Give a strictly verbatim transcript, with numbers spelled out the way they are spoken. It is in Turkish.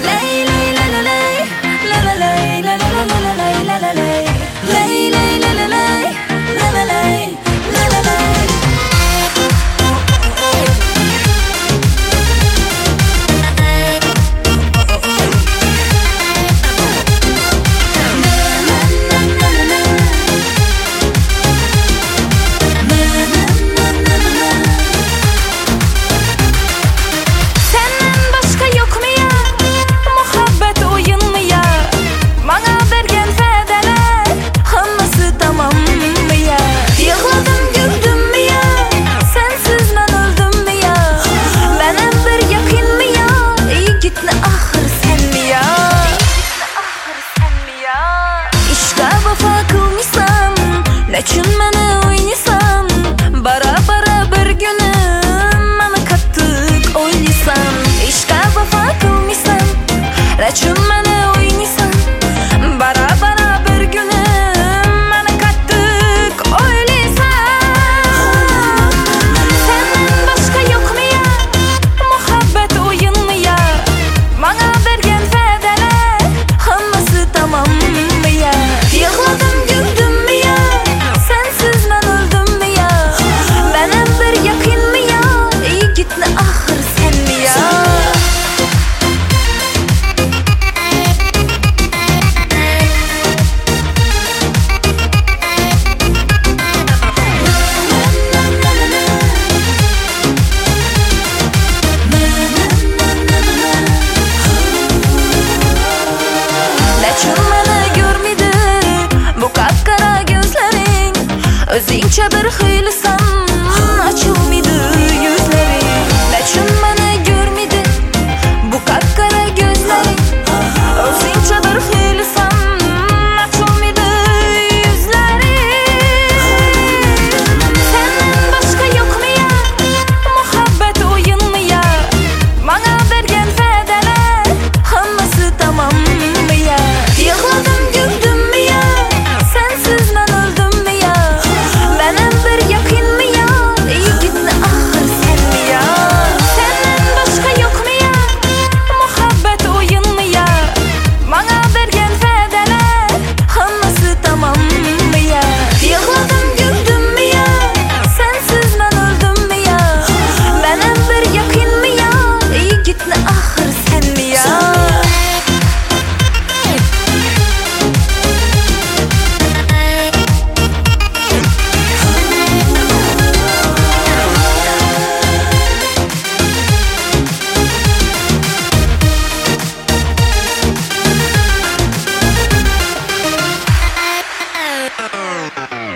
Lay lay la la lay, la la lay, la la la la la lay, la la lay. Lay lay la la lay, la la lay, la la lay. Nechun meni o'ylaysan, bara bara bir kuni meni qattiq o'ylaysan. Ishqa vafo qilmaysan, nechun meni o'ylaysan, bara bara bir kuni meni qattiq o'ylaysan. Senden boshqa yo'qmi ya, muhabbat o'yinmi ya, menga bergan va'dalar hammasi tamommi ya. Yig'ladim güldimmi ya, sensiz men öldümmi ya, benim bir yakınmi ya, iyi gitme ahır senmi ya. Nechun meni görmedi bu kapkara gözlerin, o'zingcha bir xiylisan, ochilmaydi yuzlaring. Nechun meni görmedi bu kapkara gözlerin, o'zingcha bir xiylisan, ochilmaydi yuzlaring. Senden boshqa yo'qmi ya, muhabbat o'yinmi ya, menga bergan va'dalar hammasi tamommi ya. Yig'ladim güldimmi ya, sensiz men öldümmi ya, benim bir yakınmi ya, iyi gitme ahır senmi ya. Senden boshqa yo'qmi ya, muhabbat o'yinmi ya, menga bergan va'dalar hammasi tamommi ya. Yig'ladim güldimmi ya, sensiz men öldümmi ya, benim bir yakınmi ya, iyi gitme ahır senmi ya. Uh.